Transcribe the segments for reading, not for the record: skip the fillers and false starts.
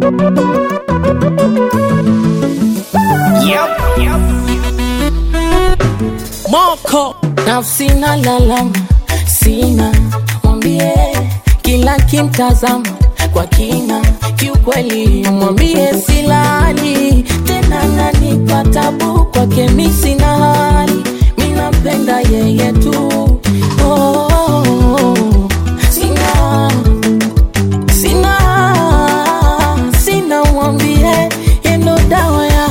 Moko nafsi na lalama, sina mwambie kila kimtazama kwa kina, kiukweli mwambie silali tena nanipa tabu kwa kemisi na hali, mina penda yeye tu. Sina mwambie yendo dawa ya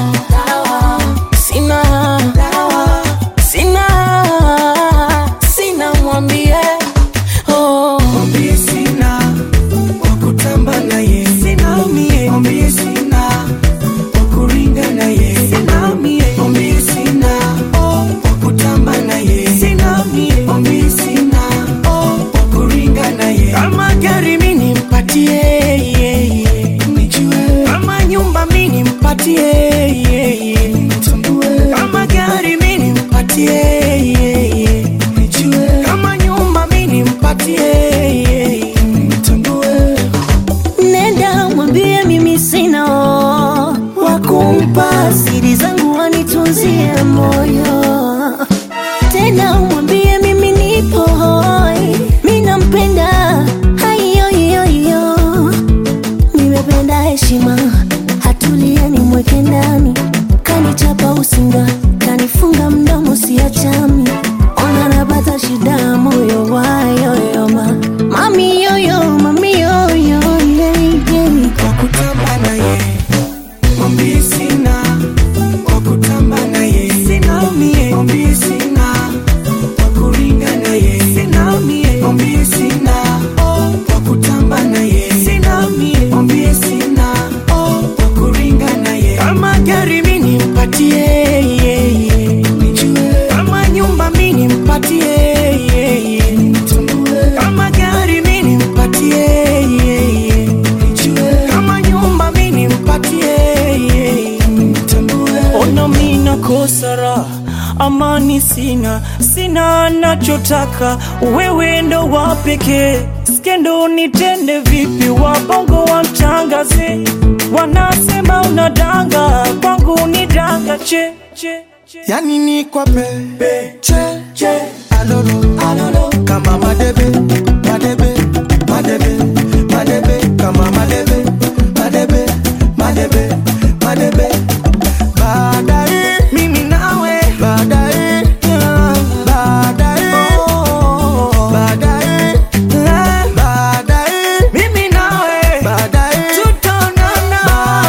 Sina mwambie mwambie sina wakutamba na ye, sina mie mwambie sina wakuringa na ye, sina mie mwambie sina wakutamba na ye, sina mie mwambie sina wakuringa na ye. Kama gari mini mpatie nijue, kama nyumba mini mpatie nitambue, kama gari mini mpatie nenda mwambie mimi sina wakumpa siri zangu wanitunzie moyo. Tena mwambie mimi nipo hoi, mimi nampenda hayo nimependa heshima, hatulia ni mweke ndani, kanichapa usinga, kanifunga mdomo siachami, ona napata shida moyo wayo mami yoyo wakutamba na ye, mwambie sina wakutamba na ye, sina mie mwambie sina wakuringa na ye, sina mie mwambie sina wakutamba na ye, sina mie mwambie sina wakuringa na ye. Kama gari mini mpatie nijue, kama nyumba mini mpatie nitambue, kama gari mini mpatie nijue, kama nyumba mini mpatie nitambue. Ona mina kosara amani sina nachotaka, wewe ndo wapeke, skendo nitende vipi, wabongo wa mchangaze, wanasema unadanga, kwangu ni danga che yani ni kwa che alolo kama madebe kama madebe baadaye mimi nawe baadaye mimi nawe baadaye tutaonana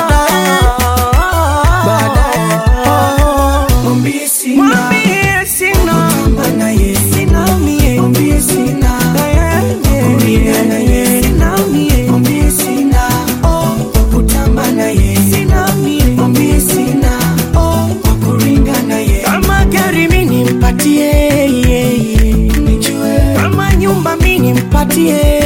baadaye mwambie sina kutamba na ye, sina mie mwambie sina kuringa na ye, sina mie mwambie sina kutamba na ye, sina mie mwambie sina kuringa na ye. Kama gari mini mpatie nijue, kama nyumba mini mpatie